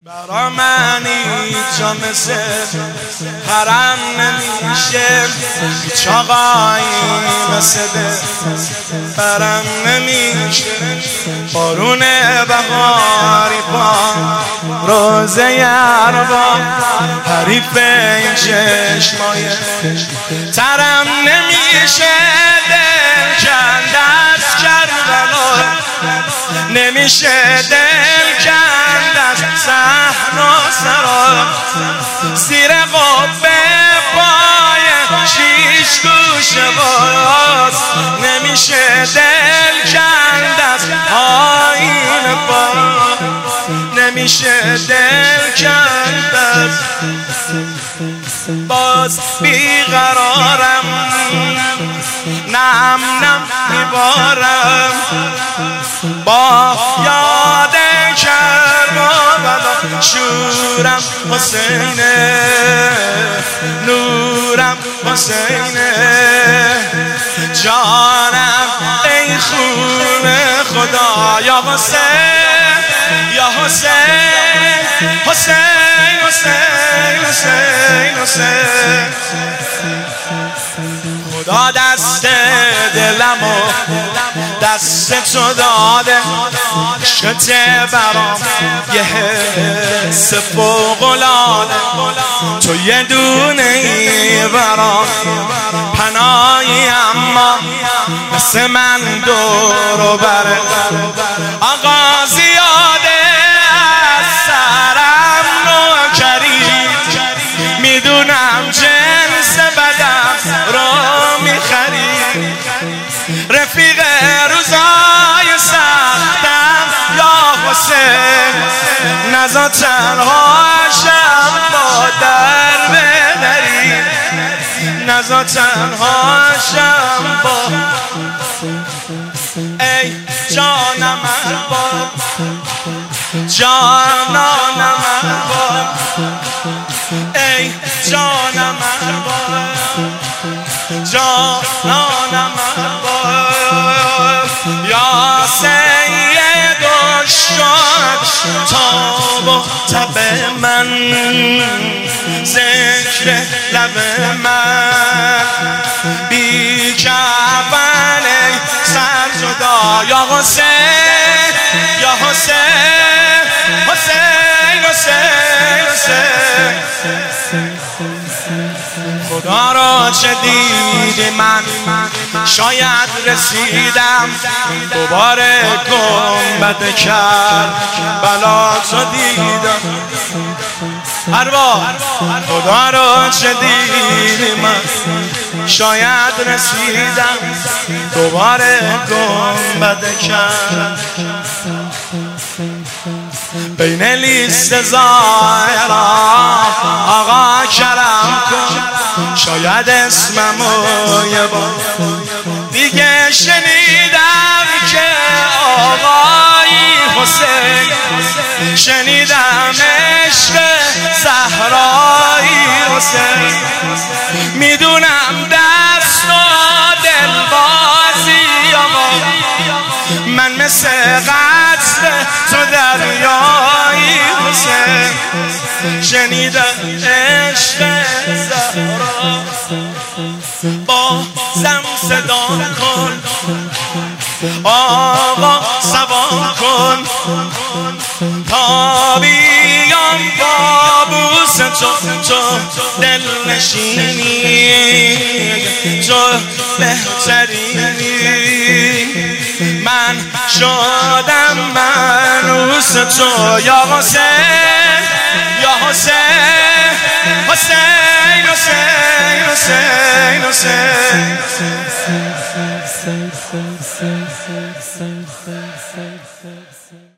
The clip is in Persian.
برا من اینجا مثل حرم نمیشه، هیچ آقایی مثل برم نمیشه. بارون بهاری با روزه اربا، حریف این چشمای ترم نمیشه. دل کند از کربلا، نمیشه دل کند از صحرا سرا. زیر قبه پای شیش گوشه باز، نمیشه دل کند از آیین با، نمیشه دل کند از باز. بیقرارم نم نم میبارم با یاد کربلا. شورم حسینه، نورم حسینه، جانم ای خون خدا. یا حسین یا حسین، حسین حسین حسین حسین. خدا دست دلمو دست تو داده، عشقت برام یه حس فوق‌العاده. تو یه دونه ای برام پناهی، اما مثل من دور و بر آقا زیاده. از سرم نوکری، میدونم جنس بدم رو میخری. رفیق روزای سختم یا حسین، نزا تنهاشم با در بدری، نزا تنهاشم با. ای جانم با جانانم با، ای جانم با جانانم با. یا سید الشهد تاب و تب من، ذکر لب من بی کفن سر جدا. یا حسین یا حسین، حسین حسین حسین. خدا را چه دیدی من، شاید رسیدم دوباره گنبد کربلا تو دیدم. ارواح خدا را چه دیدی من، شاید رسیدم دوباره گنبد کربلا. بین لیست ظاهرا آقا کرم کن، شاید اسممو یه بار دیگه شنیدم که آقای حسین. شنیدم عشق زهرایی حسین، میدونم دست و دل بازی آقا. من مثل قطر تو دریایی حسین، شنیدم عشق زهرا. بازم صدا کن آقا، سوار کن تا بیام بابوس تو دل نشینی. تو بهترینی، من شدم منوس تو. یا حسین یا حسین، حسین حسین حسین حسین.